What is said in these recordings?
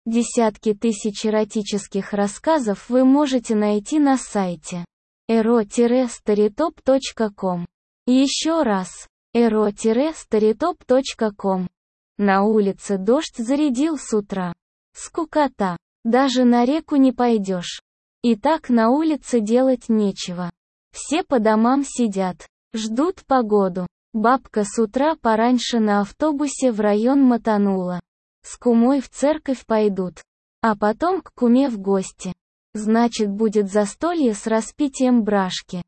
Десятки тысяч эротических рассказов вы можете найти на сайте ero-storytop.com. Еще раз, ero-storytop.com. На улице дождь зарядил с утра. Скукота. Даже на реку не пойдешь. И так на улице делать нечего. Все по домам сидят, ждут погоду. Бабка с утра пораньше на автобусе в район мотанула. С кумой в церковь пойдут. А потом к куме в гости. Значит, будет застолье с распитием брашки.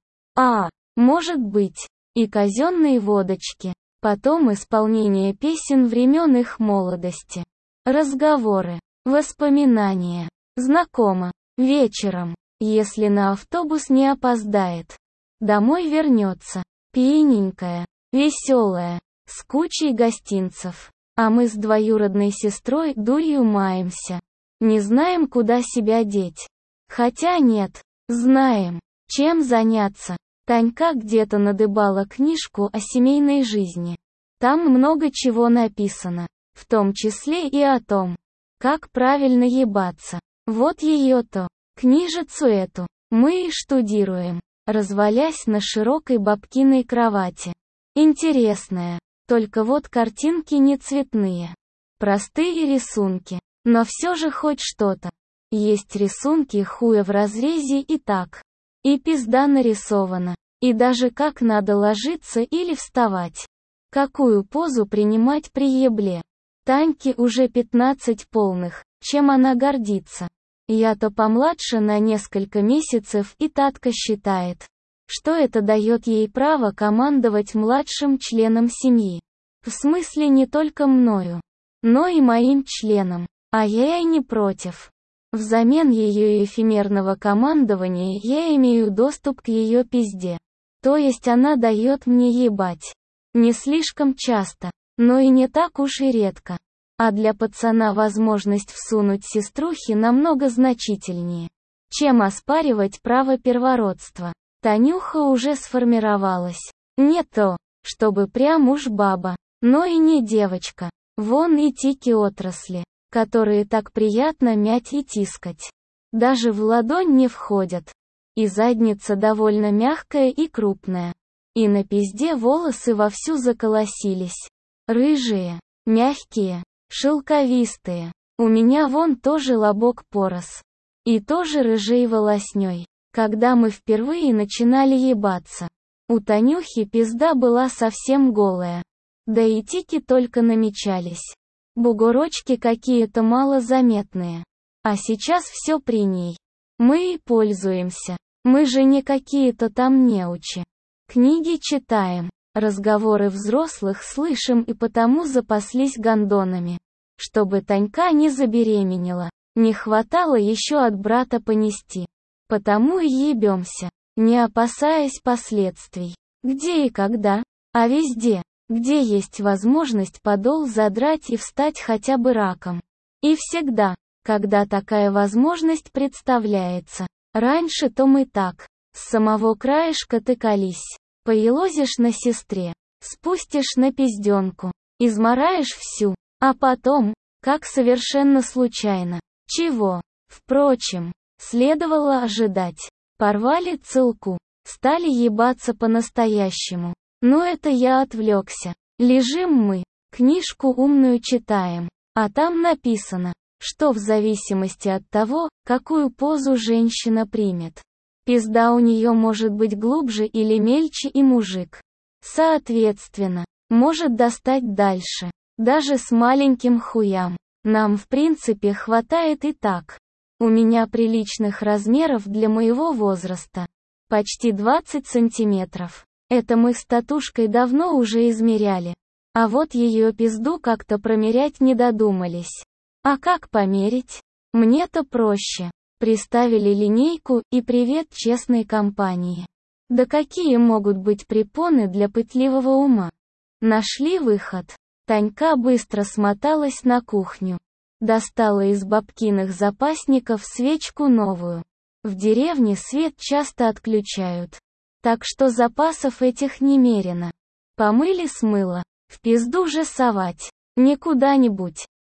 Может быть, и казенные водочки. Потом исполнение песен времен их молодости. Разговоры, воспоминания. Знакомо. Вечером, если на автобус не опоздает. Домой вернется, пьяненькая, веселая, с кучей гостинцев. А мы с двоюродной сестрой дурью маемся. Не знаем, куда себя деть. Хотя нет, знаем, чем заняться. Танька где-то надыбала книжку о семейной жизни. Там много чего написано, в том числе и о том, как правильно ебаться. Вот ее-то, книжицу эту, мы и штудируем, развалясь на широкой бабкиной кровати. Интересная, только вот картинки не цветные. Простые рисунки, но все же хоть что-то. Есть рисунки хуя в разрезе и так. И пизда нарисована. И даже как надо ложиться или вставать. Какую позу принимать при ебле. Таньке уже 15 полных, чем она гордится. Я-то помладше на несколько месяцев, и Татка считает, что это дает ей право командовать младшим членом семьи. В смысле не только мною, но и моим членом. А я и не против. Взамен ее эфемерного командования я имею доступ к ее пизде. То есть она дает мне ебать. Не слишком часто, но и не так уж и редко. А для пацана возможность всунуть сеструхи намного значительнее, чем оспаривать право первородства. Танюха уже сформировалась. Не то, чтобы прям уж баба, но и не девочка. Вон и тики отрасли, которые так приятно мять и тискать. Даже в ладонь не входят. И задница довольно мягкая и крупная. И на пизде волосы вовсю заколосились. Рыжие, мягкие, шелковистые. У меня вон тоже лобок порос. И тоже рыжей волосней. Когда мы впервые начинали ебаться. У Танюхи пизда была совсем голая. Да и тики только намечались. Бугорочки какие-то малозаметные. А сейчас все при ней. Мы и пользуемся. Мы же не какие-то там неучи. Книги читаем, разговоры взрослых слышим и потому запаслись гондонами. Чтобы Танька не забеременела. Не хватало еще от брата понести. Потому и ебемся, не опасаясь последствий. Где и когда? А везде, где есть возможность подол задрать и встать хотя бы раком. И всегда, когда такая возможность представляется. Раньше-то мы так, с самого краешка тыкались. Поелозишь на сестре, спустишь на пизденку, измораешь всю, а потом, как совершенно случайно. Чего, впрочем, следовало ожидать. Порвали целку, стали ебаться по-настоящему. Но это я отвлекся. Лежим мы, книжку умную читаем, а там написано, что в зависимости от того, какую позу женщина примет, пизда у нее может быть глубже или мельче, и мужик, соответственно, может достать дальше. Даже с маленьким хуям. Нам в принципе хватает и так. У меня приличных размеров для моего возраста. Почти 20 сантиметров. Это мы с Татушкой давно уже измеряли. А вот ее пизду как-то промерять не додумались. А как померить? Мне-то проще. Приставили линейку и привет честной компании. Да какие могут быть препоны для пытливого ума? Нашли выход. Танька быстро смоталась на кухню. Достала из бабкиных запасников свечку новую. В деревне свет часто отключают. Так что запасов этих немерено. Помыли, смыло. В пизду же совать. Не куда-нибудь.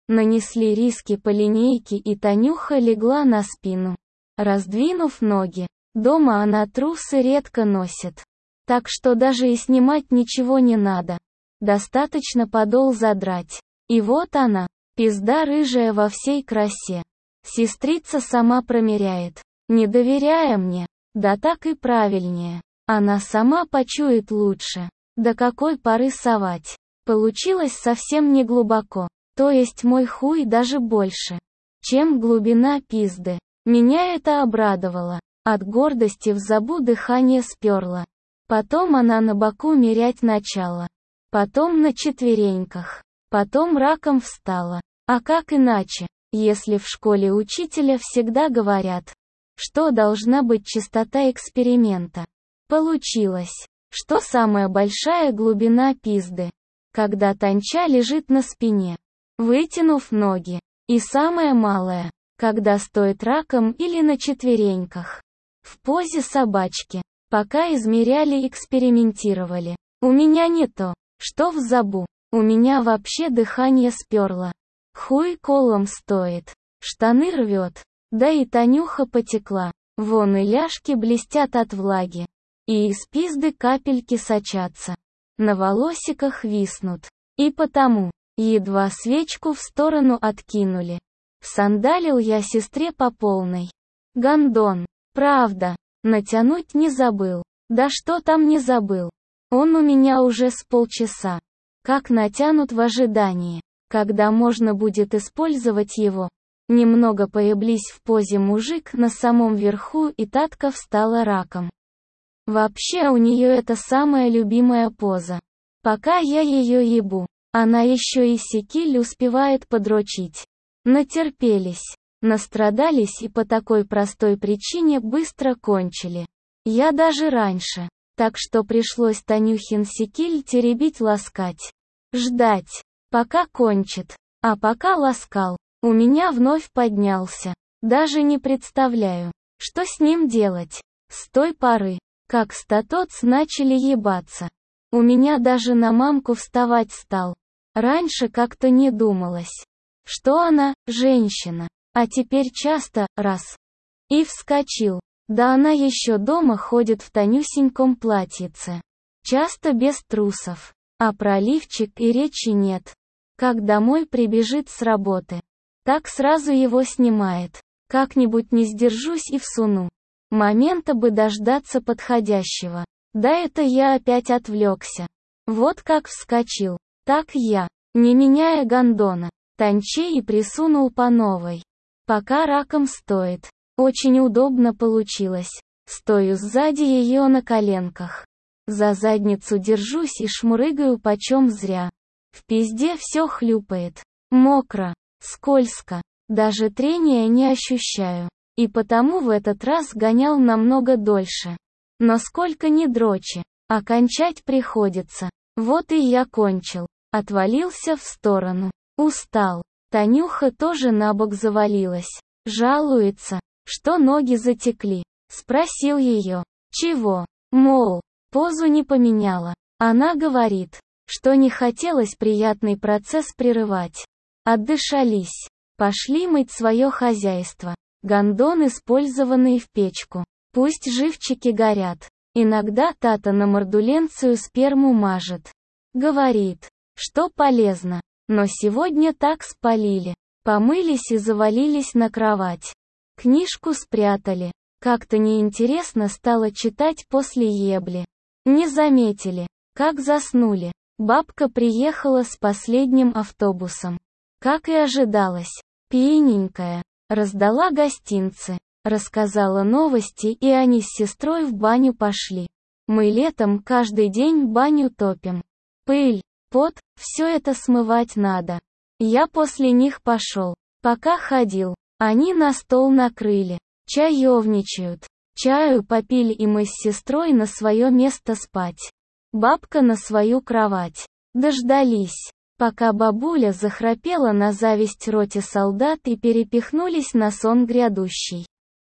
Нанесли риски по линейке, и Танюха легла на спину, раздвинув ноги. Дома она трусы редко носит, так что даже и снимать ничего не надо. Достаточно подол задрать. И вот она, пизда рыжая во всей красе. Сестрица сама промеряет, не доверяя мне. Да так и правильнее. Она сама почует лучше. До какой поры совать? Получилось совсем не глубоко. То есть мой хуй даже больше, чем глубина пизды. Меня это обрадовало. От гордости в забу дыхание сперло. Потом она на боку мерять начала. Потом на четвереньках. Потом раком встала. А как иначе, если в школе учителя всегда говорят, что должна быть частота эксперимента? Получилось, что самая большая глубина пизды, когда Танча лежит на спине, вытянув ноги, и самая малая, когда стоит раком или на четвереньках, в позе собачки. Пока измеряли, экспериментировали. У меня не то, что в забу. У меня вообще дыхание сперло. Хуй колом стоит. Штаны рвет. Да и Танюха потекла. Вон и ляжки блестят от влаги. И из пизды капельки сочатся. На волосиках виснут. И потому, едва свечку в сторону откинули. Всандалил я сестре по полной. Гондон. Правда. Натянуть не забыл. Да что там не забыл. Он у меня уже с полчаса. Как натянут в ожидании, когда можно будет использовать его. Немного поеблись в позе мужик на самом верху, и Татка встала раком. Вообще у нее это самая любимая поза. Пока я ее ебу, она еще и секиль успевает подрочить. Натерпелись. Настрадались и по такой простой причине быстро кончили. Я даже раньше. Так что пришлось Танюхин секиль теребить, ласкать. Ждать, пока кончит. А пока ласкал, у меня вновь поднялся. Даже не представляю, что с ним делать. С той поры, как статоц начали ебаться, у меня даже на мамку вставать стал. Раньше как-то не думалось, что она женщина. А теперь часто, раз. И вскочил. Да она еще дома ходит в тонюсеньком платьице. Часто без трусов. А про лифчик и речи нет. Как домой прибежит с работы, так сразу его снимает. Как-нибудь не сдержусь и всуну. Момента бы дождаться подходящего. Да это я опять отвлекся. Вот как вскочил, так я, не меняя гондона, Танче и присунул по новой. Пока раком стоит. Очень удобно получилось. Стою сзади ее на коленках. За задницу держусь и шмурыгаю почем зря. В пизде все хлюпает. Мокро. Скользко. Даже трения не ощущаю. И потому в этот раз гонял намного дольше. Но сколько ни дрочи, а кончать приходится. Вот и я кончил. Отвалился в сторону. Устал. Танюха тоже на бок завалилась. Жалуется, что ноги затекли. Спросил ее, чего? Мол, позу не поменяла. Она говорит, что не хотелось приятный процесс прерывать. Отдышались. Пошли мыть свое хозяйство. Гондон, использованный в печку. Пусть живчики горят. Иногда Тата на мордуленцию сперму мажет. Говорит, что полезно. Но сегодня так спалили. Помылись и завалились на кровать. Книжку спрятали. Как-то неинтересно стало читать после ебли. Не заметили, как заснули. Бабка приехала с последним автобусом. Как и ожидалось. Пьяненькая. Раздала гостинцы. Рассказала новости, и они с сестрой в баню пошли. Мы летом каждый день баню топим. Пыль, пот, все это смывать надо. Я после них пошел. Пока ходил, они на стол накрыли. Чаевничают. Чаю попили, и мы с сестрой на свое место спать. Бабка на свою кровать. Дождались, пока бабуля захрапела на зависть роте солдат, и перепихнулись на сон грядущий.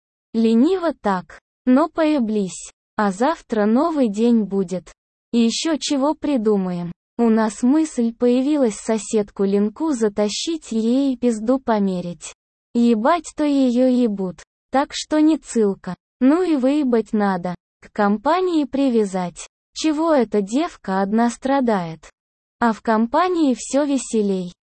Лениво так, но поеблись. А завтра новый день будет. И еще чего придумаем. У нас мысль появилась соседку Ленку затащить ей пизду померить. Ебать то ее ебут. Так что не ссылка. Ну и выебать надо. К компании привязать. Чего эта девка одна страдает? А в компании все веселей.